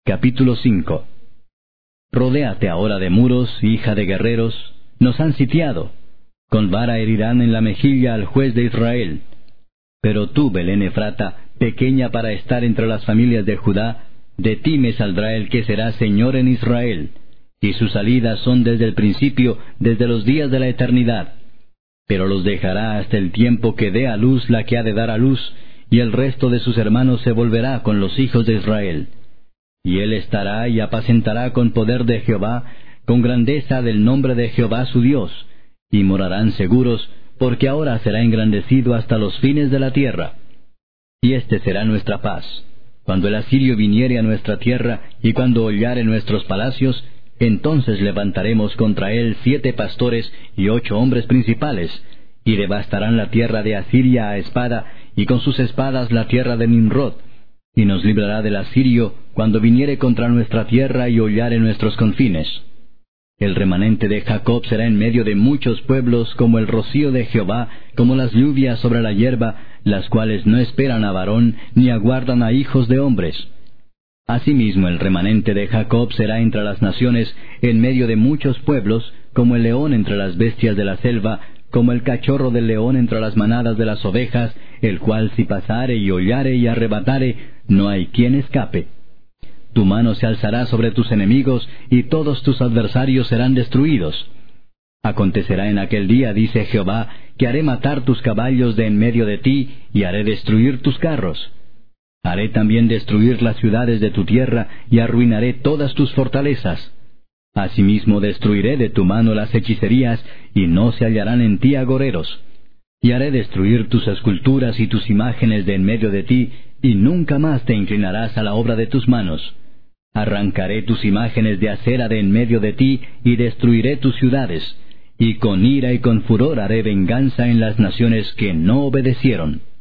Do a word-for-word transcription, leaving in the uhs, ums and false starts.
Capítulo cinco. Rodéate ahora de muros, hija de guerreros, nos han sitiado. Con vara herirán en la mejilla al juez de Israel. Pero tú, Belén Efrata, pequeña para estar entre las familias de Judá, de ti me saldrá el que será Señor en Israel, y sus salidas son desde el principio, desde los días de la eternidad. Pero los dejará hasta el tiempo que dé a luz la que ha de dar a luz, y el resto de sus hermanos se volverá con los hijos de Israel. Y él estará y apacentará con poder de Jehová, con grandeza del nombre de Jehová su Dios, y morarán seguros, porque ahora será engrandecido hasta los fines de la tierra. Y este será nuestra paz. Cuando el asirio viniere a nuestra tierra, y cuando hollare nuestros palacios, entonces levantaremos contra él siete pastores y ocho hombres principales, y devastarán la tierra de Asiria a espada, y con sus espadas la tierra de Nimrod, y nos librará del asirio cuando viniere contra nuestra tierra y hollare nuestros confines. El remanente de Jacob será en medio de muchos pueblos como el rocío de Jehová, como las lluvias sobre la hierba, las cuales no esperan a varón, ni aguardan a hijos de hombres. Asimismo el remanente de Jacob será entre las naciones, en medio de muchos pueblos, como el león entre las bestias de la selva, como el cachorro del león entre las manadas de las ovejas, el cual si pasare y hollare y arrebatare, no hay quien escape. Tu mano se alzará sobre tus enemigos, y todos tus adversarios serán destruidos. Acontecerá en aquel día, dice Jehová, que haré matar tus caballos de en medio de ti, y haré destruir tus carros. Haré también destruir las ciudades de tu tierra, y arruinaré todas tus fortalezas. Asimismo destruiré de tu mano las hechicerías, y no se hallarán en ti agoreros. Y haré destruir tus esculturas y tus imágenes de en medio de ti, y nunca más te inclinarás a la obra de tus manos. Arrancaré tus imágenes de acera de en medio de ti, y destruiré tus ciudades. Y con ira y con furor haré venganza en las naciones que no obedecieron.